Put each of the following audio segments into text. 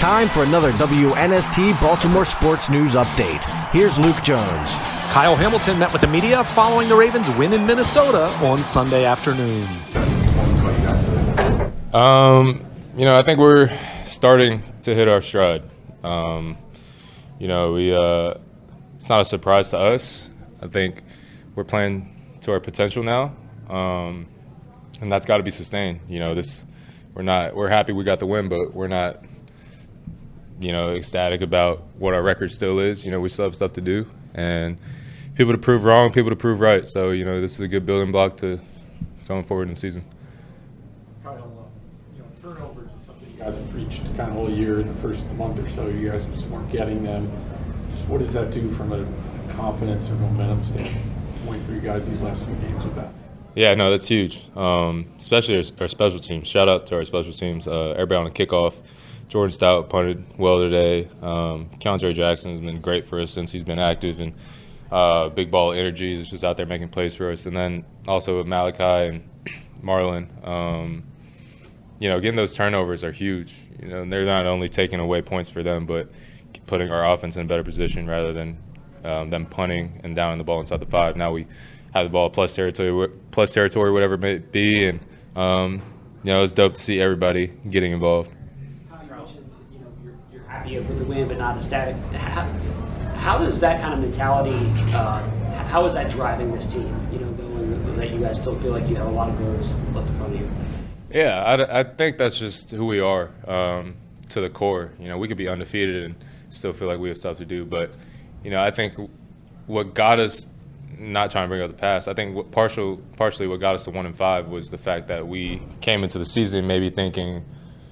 time for another WNST Baltimore Sports News Update. Here's Luke Jones. Kyle Hamilton met with the media following the Ravens' win in Minnesota on Sunday afternoon. I think we're starting to hit our stride. It's not a surprise to us. I think we're playing to our potential now, and that's got to be sustained. We're happy we got the win, but we're not, ecstatic about what our record still is. We still have stuff to do, and people to prove wrong, people to prove right. So, this is a good building block to going forward in the season. Turnovers is something you guys have preached kind of all year. In the first month or so, you guys just weren't getting them. Just what does that do from a confidence or momentum standpoint for you guys these last few games with that? Yeah, no, that's huge, especially our special teams. Shout out to our special teams. Everybody on the kickoff. Jordan Stout punted well today. Keandre Jackson has been great for us since he's been active, and big ball energy is just out there making plays for us. And then also with Malachi and Marlon, getting those turnovers are huge. And they're not only taking away points for them, but putting our offense in a better position rather than them punting and downing the ball inside the 5. Now we have the ball plus territory, whatever it may be, and it's dope to see everybody getting involved. You mentioned, you're happy with the win, but not ecstatic. How does that kind of mentality? How is that driving this team? Knowing that you guys still feel like you have a lot of goals left in front of you. Yeah, I think that's just who we are to the core. We could be undefeated and still feel like we have stuff to do, but I think what got us. Not trying to bring up the past. I think partially what got us to 1-5 was the fact that we came into the season maybe thinking,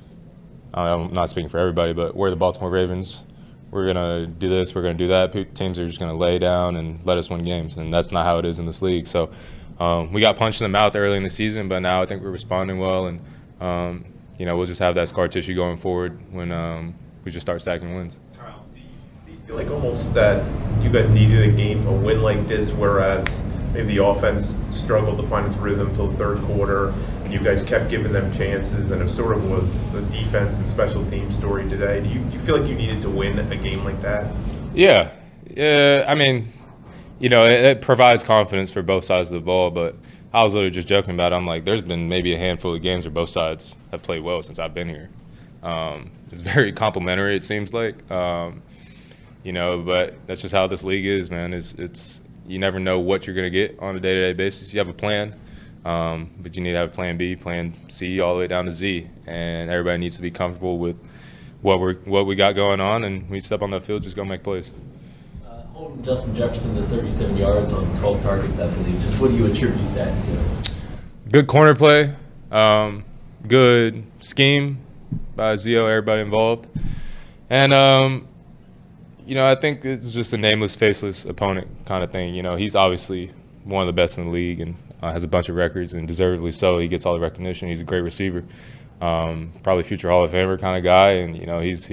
I'm not speaking for everybody, but we're the Baltimore Ravens. We're going to do this, we're going to do that. Teams are just going to lay down and let us win games, and that's not how it is in this league. So we got punched in the mouth early in the season, but now I think we're responding well, and we'll just have that scar tissue going forward when we just start stacking wins. Feel like almost that you guys needed a win like this, whereas maybe the offense struggled to find its rhythm till the third quarter, and you guys kept giving them chances, and it sort of was the defense and special team story today. Do you feel like you needed to win a game like that? Yeah. I mean, it provides confidence for both sides of the ball, but I was literally just joking about it. I'm like, there's been maybe a handful of games where both sides have played well since I've been here. It's very complimentary, it seems like. But that's just how this league is, man. It's you never know what you're going to get on a day-to-day basis. You have a plan, but you need to have plan B, plan C, all the way down to Z. And everybody needs to be comfortable with what we got going on, and we step on that field, just go make plays. Holding Justin Jefferson to 37 yards on 12 targets, I believe. Just what do you attribute that to? Good corner play, good scheme by Zio, everybody involved. And I think it's just a nameless, faceless opponent kind of thing. He's obviously one of the best in the league and has a bunch of records, and deservedly so. He gets all the recognition. He's a great receiver, probably future Hall of Famer kind of guy, and he's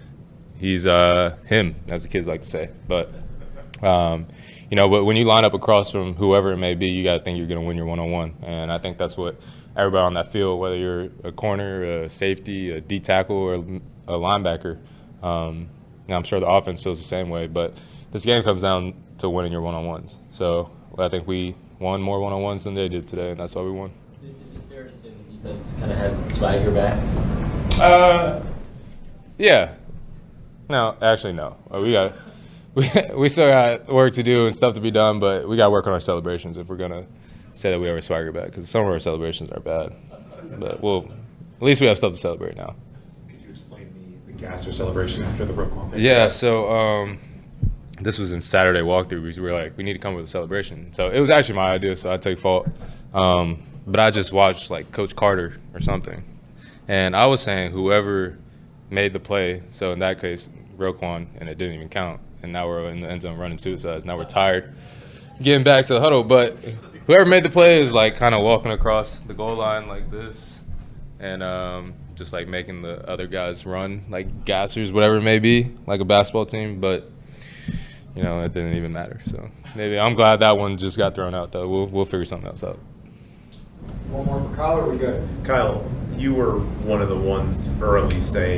him, as the kids like to say. But but when you line up across from whoever it may be, you got to think you're going to win your one-on-one, and I think that's what everybody on that field, whether you're a corner, a safety, a D tackle, or a linebacker. I'm sure the offense feels the same way, but this game comes down to winning your one-on-ones. So I think we won more one-on-ones than they did today, and that's why we won. Is it fair to say the defense kind of has its swagger back? Yeah. No, actually, no. We still got work to do and stuff to be done, but we got to work on our celebrations if we're going to say that we have our swagger back, because some of our celebrations are bad. But at least we have stuff to celebrate now. Gasser celebration after the Roquan pick. Yeah, so this was in Saturday walkthrough. We were like, we need to come up with a celebration. So it was actually my idea, so I take fault. But I just watched like Coach Carter or something, and I was saying whoever made the play. So in that case, Roquan, and it didn't even count. And now we're in the end zone running suicides. Now we're tired, getting back to the huddle. But whoever made the play is like kind of walking across the goal line like this, and just like making the other guys run like gassers, whatever it may be, like a basketball team. But it didn't even matter. So maybe I'm glad that one just got thrown out, though. We'll figure something else out. One more for Kyle, or we good? Kyle, you were one of the ones early saying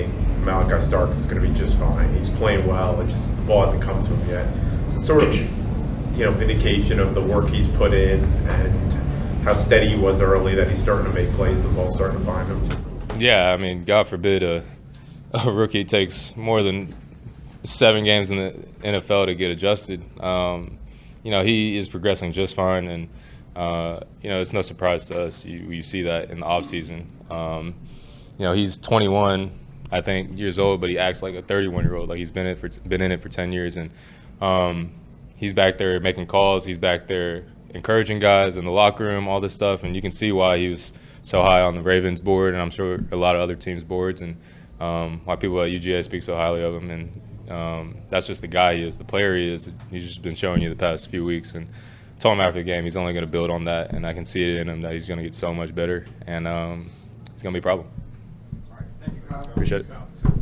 Malachi Starks is going to be just fine. He's playing well. It just the ball hasn't come to him yet. So it's sort of, vindication of the work he's put in and how steady he was early, that he's starting to make plays. The ball's starting to find him. Yeah, I mean, God forbid a rookie takes more than 7 games in the NFL to get adjusted. He is progressing just fine, and it's no surprise to us. You see that in the offseason. He's 21, I think, years old, but he acts like a 31-year-old. Like he's been in it for 10 years, and he's back there making calls. He's back there encouraging guys in the locker room, all this stuff, and you can see why he was so high on the Ravens board, and I'm sure a lot of other teams' boards, and why people at UGA speak so highly of him. And that's just the guy he is, the player he is. He's just been showing you the past few weeks, and I told him after the game he's only going to build on that, and I can see it in him that he's going to get so much better, and it's going to be a problem. All right, thank you, Kyle. Appreciate it.